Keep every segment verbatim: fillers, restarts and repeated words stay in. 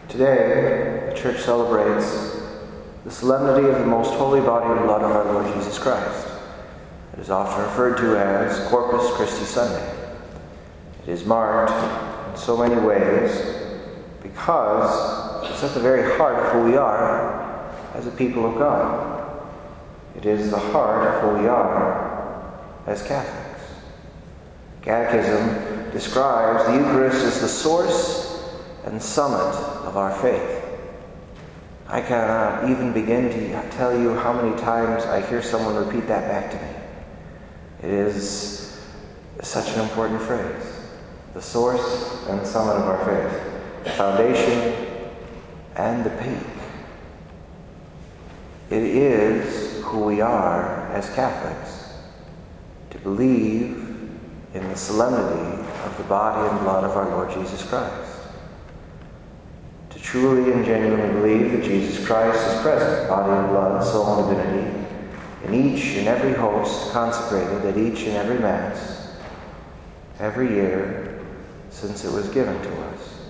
Today, the Church celebrates the solemnity of the most holy body and blood of our Lord Jesus Christ. It is often referred to as Corpus Christi Sunday. It is marked in so many ways because it's at the very heart of who we are as a people of God. It is the heart of who we are as Catholics. Catechism describes the Eucharist as the source and summit of our faith. I cannot even begin to tell you how many times I hear someone repeat that back to me. It is such an important phrase. The source and summit of our faith. The foundation and the peak. It is who we are as Catholics to believe in the solemnity of the body and blood of our Lord Jesus Christ. To truly and genuinely believe that Jesus Christ is present, body and blood, soul and divinity, in each and every host consecrated at each and every Mass, every year since it was given to us.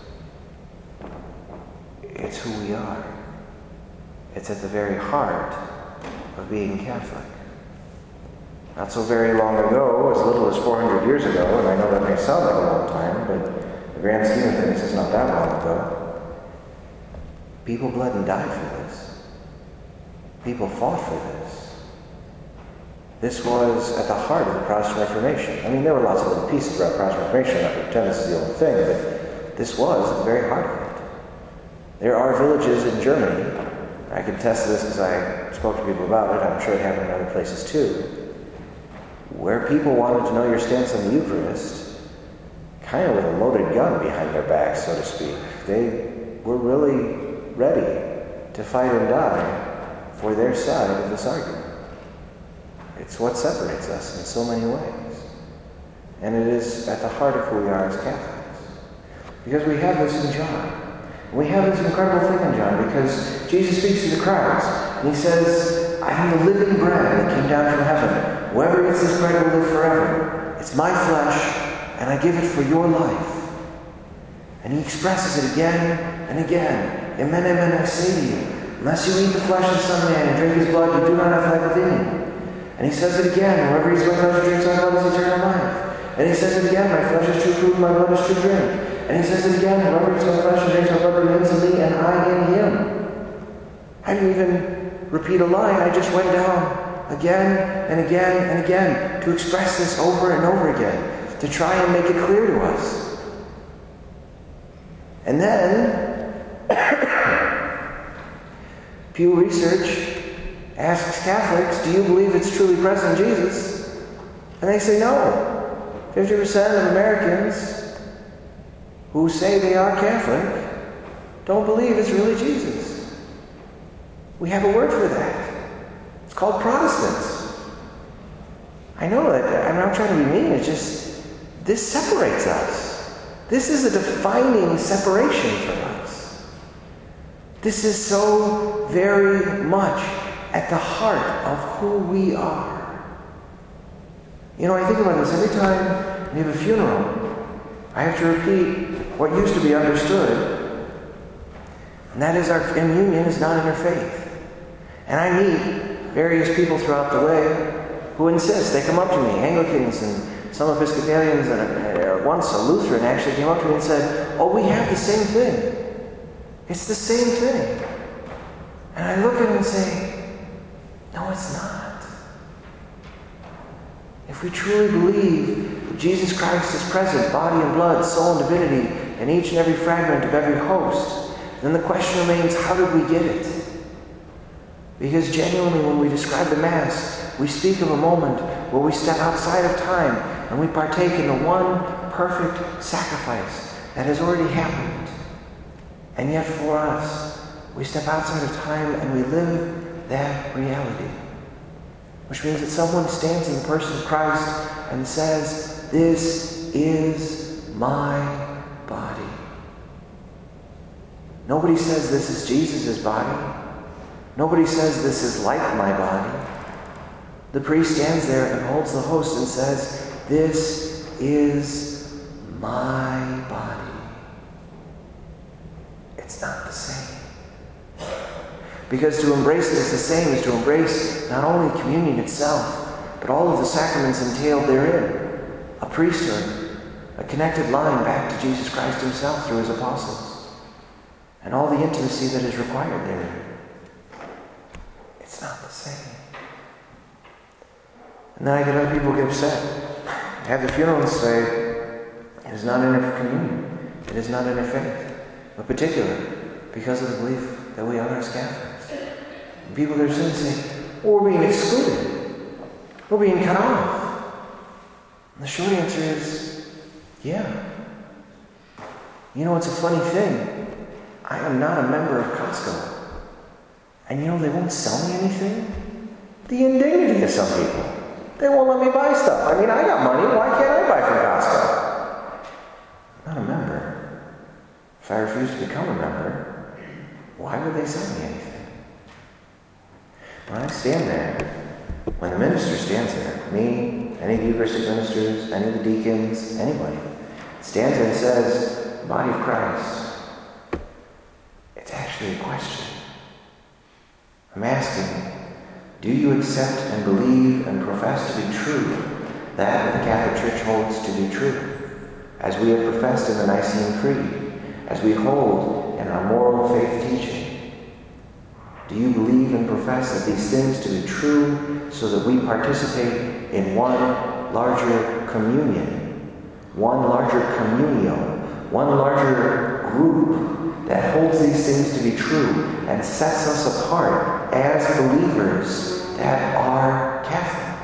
It's who we are. It's at the very heart of being Catholic. Not so very long ago, as little as four hundred years ago, and I know that may sound like a long time, but in the grand scheme of things, it's not that long ago. People bled and died for this. People fought for this. This was at the heart of the Protestant Reformation. I mean, there were lots of little pieces throughout Protestant Reformation. I'm not going to pretend this is the only thing, but this was at the very heart of it. There are villages in Germany, I can attest to this because I spoke to people about it, I'm sure it happened in other places too, where people wanted to know your stance on the Eucharist, kind of with a loaded gun behind their backs, so to speak. They were really ready to fight and die for their side of this argument. It's what separates us in so many ways. And it is at the heart of who we are as Catholics. Because we have this in John. We have this incredible thing in John because Jesus speaks to the crowds and he says, I am the living bread that came down from heaven. Whoever eats this bread will live forever. It's my flesh and I give it for your life. And he expresses it again and again. Amen, amen, I say to you, unless you eat the flesh of the Son of Man and drink his blood, you do not have life within you. And he says it again, whoever eats my flesh and drinks my blood is eternal life. And he says it again, my flesh is true food, my blood is true drink. And he says it again, whoever eats my flesh and drinks my blood remains in me and I in him. I didn't even repeat a line, I just went down again and again and again to express this over and over again, to try and make it clear to us. And then Pew Research asks Catholics, do you believe it's truly present in Jesus? And they say no. fifty percent of Americans who say they are Catholic don't believe it's really Jesus. We have a word for that. It's called Protestants. I know that I'm not trying to be mean, it's just, this separates us. This is a defining separation for us. This is so very much at the heart of who we are. You know, I think about this every time we have a funeral, I have to repeat what used to be understood, and that is our communion is not in our faith. And I meet various people throughout the way who insist. They come up to me, Anglicans and some Episcopalians, and uh, once a Lutheran actually came up to me and said, oh, we have the same thing. It's the same thing. And I look at him and say, no, it's not. If we truly believe that Jesus Christ is present, body and blood, soul and divinity, in each and every fragment of every host, then the question remains, how did we get it? Because genuinely, when we describe the Mass, we speak of a moment where we step outside of time and we partake in the one perfect sacrifice that has already happened. And yet for us, we step outside of time and we live that reality. Which means that someone stands in the person of Christ and says, this is my body. Nobody says this is Jesus' body. Nobody says this is like my body. The priest stands there and holds the host and says, this is my body. it's not the same. Because to embrace it is the same as to embrace not only communion itself, but all of the sacraments entailed therein. A priesthood, a connected line back to Jesus Christ himself through his apostles, and all the intimacy that is required therein. It's not the same. And then I get other people get upset. Have the funeral and say, it is not in our communion. It is not in our faith. But particularly because of the belief that we are as Catholics. And people that are saying, say, well, we're being excluded. We're being cut off. And the short answer is, yeah. You know, it's a funny thing. I am not a member of Costco. And you know, they won't sell me anything? The indignity of some people. They won't let me buy stuff. I mean, I got money. Why can't I buy from Costco? I'm not a member. If I refuse to become a member, why would they sell me anything? When I stand there, when the minister stands there, me, any of the Eucharistic ministers, any of the deacons, anybody, stands there and says, body of Christ, it's actually a question. I'm asking, do you accept and believe and profess to be true that the Catholic Church holds to be true, as we have professed in the Nicene Creed, as we hold in our moral faith teaching? Do you believe and profess that these things to be true so that we participate in one larger communion, one larger communio, one larger group that holds these things to be true and sets us apart as believers that are Catholic?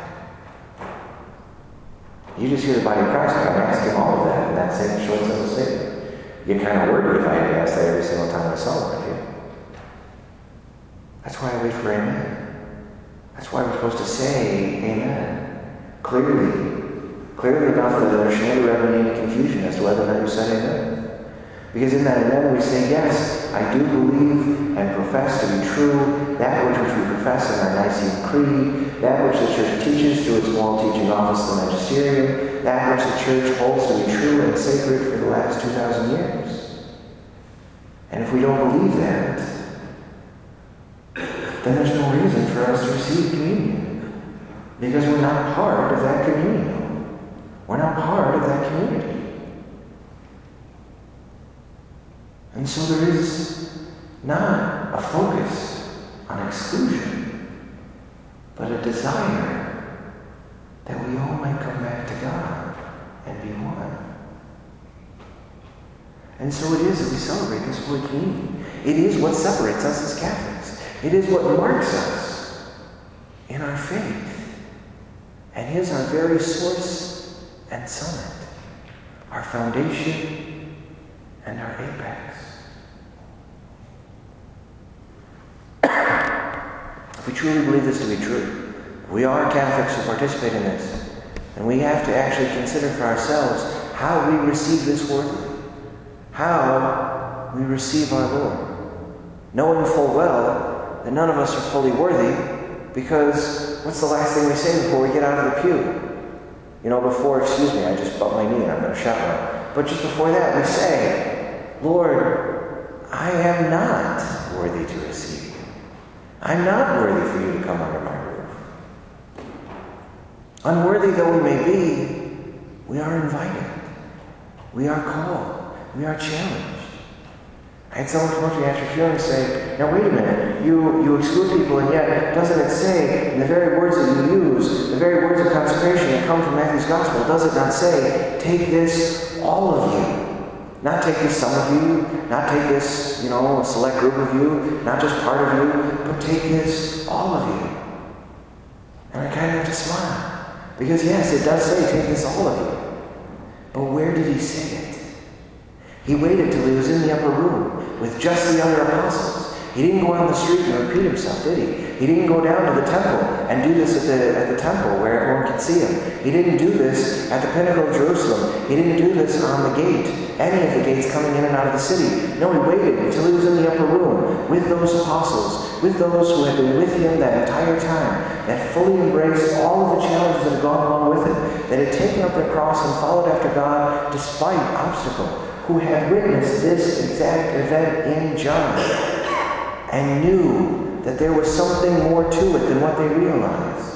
You just hear the body of Christ, but I'm asking all of that in that same short simple statement. You get kind of worried if I had to ask that every single time I saw one of you. That's why I wait for amen. That's why we're supposed to say amen. Clearly. Clearly enough that there should never ever be any confusion as to whether or not you said amen. Because in that amen we say, yes, I do believe and profess to be true that which, which we profess in our Nicene Creed, that which the Church teaches through its moral teaching office, the Magisterium, that which the Church holds to be true and sacred for the last two thousand years. And if we don't believe that, then there's no reason for us to receive communion. Because we're not part of that communion. We're not part of that community. And so there is not a focus on exclusion, but a desire that we all might come back to God and be one. And so it is that we celebrate this Holy Communion. It is what separates us as Catholics. It is what marks us in our faith. And is our very source and summit, our foundation and our apex. If we truly believe this to be true, we are Catholics who participate in this, and we have to actually consider for ourselves how we receive this worthily, how we receive our Lord, knowing full well that none of us are fully worthy, because what's the last thing we say before we get out of the pew? You know, before, excuse me, I just bumped my knee and I'm going to shout one. But just before that, we say, Lord, I am not worthy to receive you. I'm not worthy for you to come under my roof. Unworthy though we may be, we are invited. We are called. We are challenged. I had someone come up to me after funeral and say, now wait a minute, you, you exclude people, and yet doesn't it say, in the very words that you use, the very words of consecration that come from Matthew's Gospel, does it not say, take this, all of you? Not take this, some of you, not take this, you know, a select group of you, not just part of you, but take this, all of you. And I kind of have to smile. Because yes, it does say, take this, all of you. But where did he say it? He waited till he was in the upper room with just the other apostles. He didn't go out on the street and repeat himself, did he? He didn't go down to the temple and do this at the, at the temple where everyone could see him. He didn't do this at the pinnacle of Jerusalem. He didn't do this on the gate, any of the gates coming in and out of the city. No, he waited until he was in the upper room with those apostles, with those who had been with him that entire time, that fully embraced all of the challenges that had gone along with it, that had taken up their cross and followed after God despite obstacle who had witnessed this exact event in John and knew that there was something more to it than what they realized.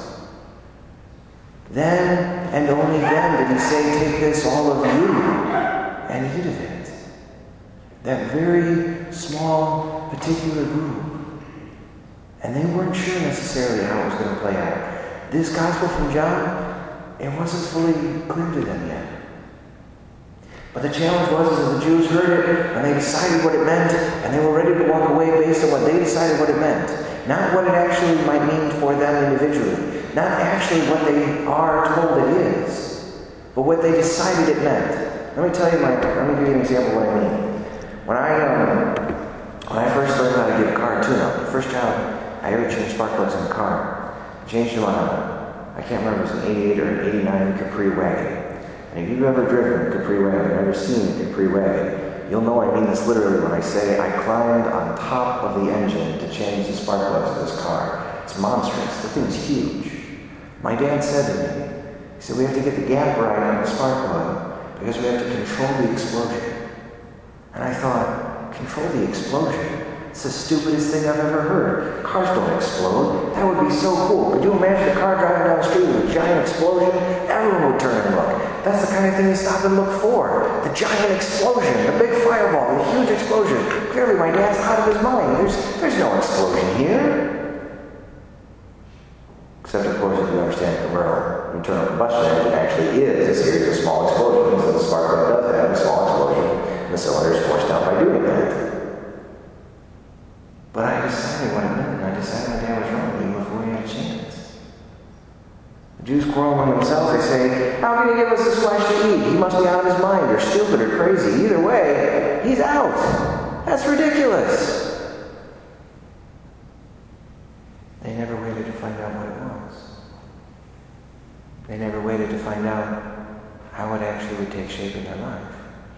Then and only then did he say, "Take this, all of you, and eat of it." That very small, particular group. And they weren't sure necessarily how it was going to play out. This gospel from John, it wasn't fully clear to them yet. But the challenge was is that the Jews heard it, and they decided what it meant, and they were ready to walk away based on what they decided what it meant. Not what it actually might mean for them individually. Not actually what they are told it is, but what they decided it meant. Let me tell you my, let me give you an example of what I mean. When I, um, when I first learned how to get a car tune-up, the first job I ever changed spark plugs in a car, I changed them on a, I can't remember if it was an eighty-eight or an eighty-nine Capri wagon. And if you've ever driven a Capri wagon, or ever seen a Capri wagon, you'll know I mean this literally when I say I climbed on top of the engine to change the spark plugs of this car. It's monstrous. The thing's huge. My dad said to me, he said, "We have to get the gap right on the spark plug because we have to control the explosion." And I thought, control the explosion? It's the stupidest thing I've ever heard. Cars don't explode. That would be so cool. Could you imagine a car driving down the street with a giant explosion? Everyone would turn and look. That's the kind of thing you stop and look for. The giant explosion, the big fireball, the huge explosion. Clearly my dad's out of his mind. There's, there's no explosion here. Except, of course, if you understand the Camaro internal combustion engine actually is a series of small explosions, and the spark plug does have a small explosion, and the cylinder is forced out by doing that. But I decided what it meant, and I decided my dad was wrong even before he had a chance. The Jews quarrel among themselves. They say, "How can he give us this flesh to eat? He must be out of his mind, or stupid, or crazy. Either way, he's out. That's ridiculous." They never waited to find out what it was. They never waited to find out how it actually would take shape in their life.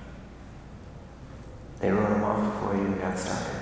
They wrote him off before he even got started.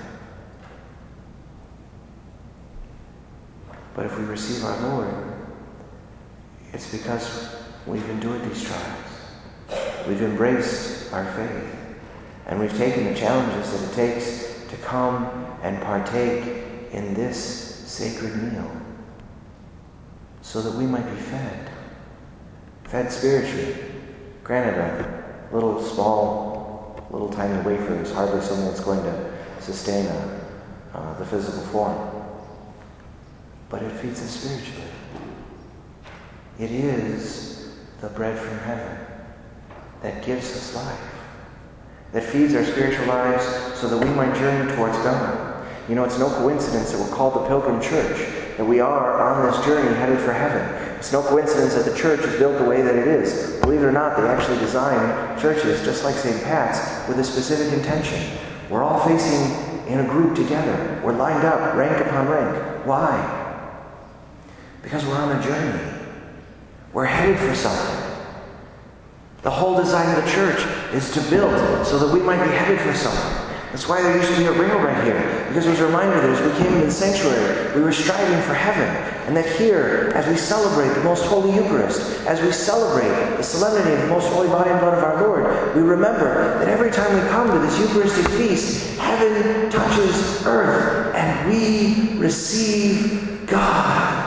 But if we receive our Lord, it's because we've endured these trials. We've embraced our faith. And we've taken the challenges that it takes to come and partake in this sacred meal so that we might be fed. Fed spiritually. Granted, a little small, little tiny wafer is hardly something that's going to sustain a, uh, the physical form. But it feeds us spiritually. It is the bread from heaven that gives us life, that feeds our spiritual lives so that we might journey towards God. You know, it's no coincidence that we're called the Pilgrim Church, that we are on this journey headed for heaven. It's no coincidence that the church is built the way that it is. Believe it or not, they actually design churches, just like Saint Pat's, with a specific intention. We're all facing in a group together. We're lined up, rank upon rank. Why? Because we're on a journey. We're headed for something. The whole design of the church is to build so that we might be headed for something. That's why there used to be a rail right here, because it was a reminder that as we came into the sanctuary, we were striving for heaven. And that here, as we celebrate the most holy Eucharist, as we celebrate the solemnity of the most holy body and blood of our Lord, we remember that every time we come to this Eucharistic feast, heaven touches earth, and we receive God.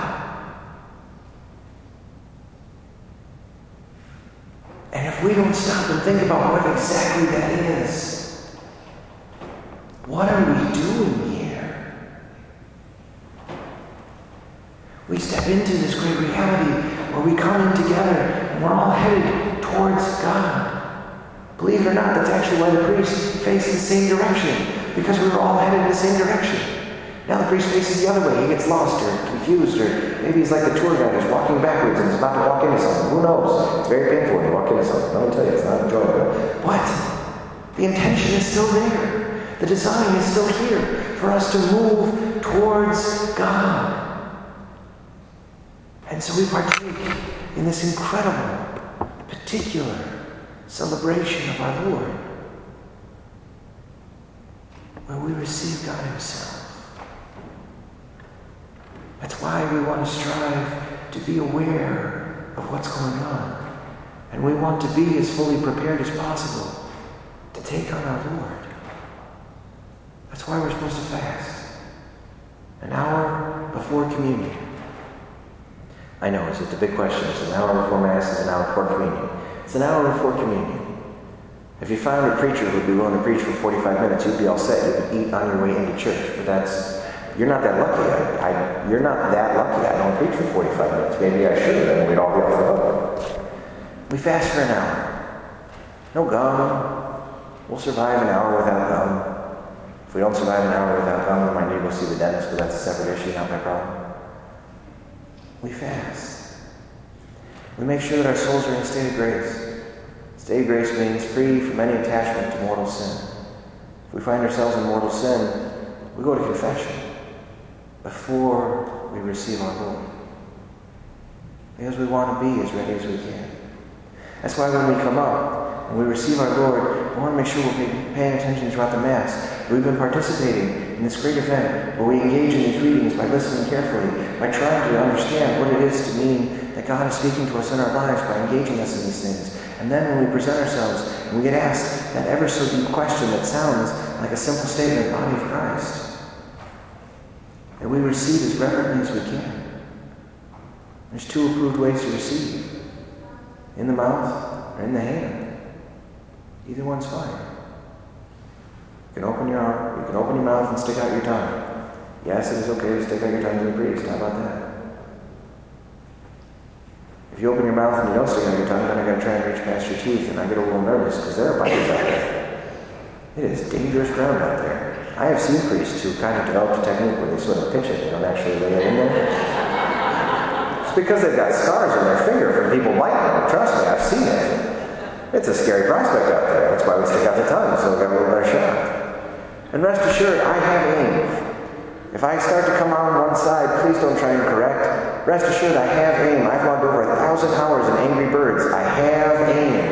And if we don't stop and think about what exactly that is, what are we doing here? We step into this great reality where we come in together and we're all headed towards God. Believe it or not, that's actually why the priest faced the same direction, because we were all headed in the same direction. Now the priest faces the other way. He gets lost or confused, or maybe he's like the tour guide who's walking backwards and is about to walk into something. Who knows? It's very painful when you walk into something. Let me tell you, it's not enjoyable. But the intention is still there. The design is still here for us to move towards God. And so we partake in this incredible, particular celebration of our Lord, where we receive God Himself. That's why we want to strive to be aware of what's going on. And we want to be as fully prepared as possible to to take on our Lord. That's why we're supposed to fast. An hour before communion. I know, it's just a big question. It's an hour before Mass, it's an hour before communion. It's an hour before communion. If you found a preacher who'd be willing to preach for forty-five minutes, you'd be all set. You could eat on your way into church. But that's, you're not that lucky. I, I, you're not that lucky. I don't preach for forty-five minutes. Maybe I should, and we'd all be off the hook. We fast for an hour. No gum. We'll survive an hour without gum. If we don't survive an hour without gum, we might need to go see the dentist, but that's a separate issue, not my problem. We fast. We make sure that our souls are in a state of grace. State of grace means free from any attachment to mortal sin. If we find ourselves in mortal sin, we go to confession before we receive our Lord. Because we want to be as ready as we can. That's why when we come up and we receive our Lord, we want to make sure we're paying attention throughout the Mass. We've been participating in this great event where we engage in these readings by listening carefully, by trying to understand what it is to mean that God is speaking to us in our lives by engaging us in these things. And then when we present ourselves and we get asked that ever so deep question that sounds like a simple statement, body of Christ, that we receive as reverently as we can. There's two approved ways to receive. In the mouth or in the hand. Either one's fine. You can open your arm, you can open your mouth and stick out your tongue. Yes, it is okay to stick out your tongue to the priest. How about that? If you open your mouth and you don't stick out your tongue, then I got to try and reach past your teeth, and I get a little nervous because there are biters out there. It is dangerous ground out there. I have seen priests who kind of developed a technique where they sort of pinch it. They don't actually lay it in there. It's because they've got scars on their finger from people biting them. Trust me, I've seen it. It's a scary prospect out there. That's why we stick out the tongue, so we get a little better shot. And rest assured, I have aim. If I start to come out on one side, please don't try and correct. Rest assured, I have aim. I've logged over a thousand hours in Angry Birds. I have aim.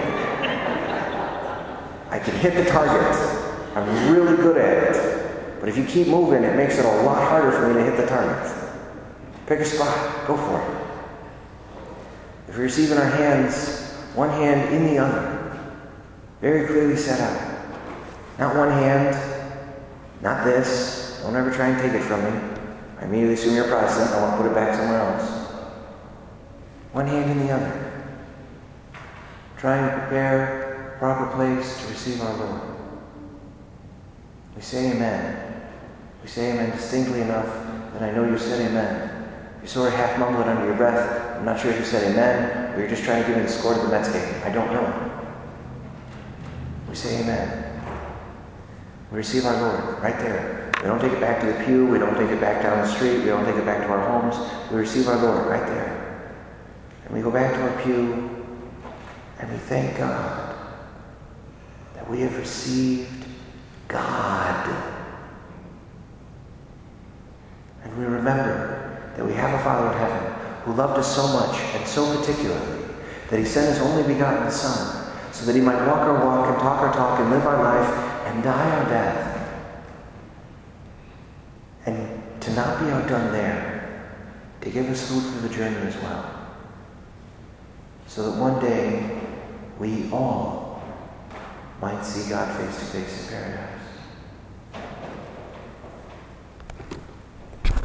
I can hit the target. I'm really good at it. But if you keep moving, it makes it a lot harder for me to hit the target. Pick a spot. Go for it. If we receive in our hands, one hand in the other, very clearly set out. Not one hand, not this. Don't ever try and take it from me. I immediately assume you're a Protestant. I want to put it back somewhere else. One hand in the other. Try and prepare a proper place to receive our Lord. We say amen. We say amen distinctly enough that I know you said amen. You sort of half mumble it under your breath. I'm not sure if you said amen, or you're just trying to give me the score to the Mets game. I don't know. We say amen. We receive our Lord right there. We don't take it back to the pew. We don't take it back down the street. We don't take it back to our homes. We receive our Lord right there. And we go back to our pew, and we thank God that we have received God. And we remember that we have a Father in heaven who loved us so much and so particularly that he sent his only begotten Son so that he might walk our walk and talk our talk and live our life and die our death. And to not be outdone there, to give us food for the journey as well. So that one day we all might see God face to face in paradise.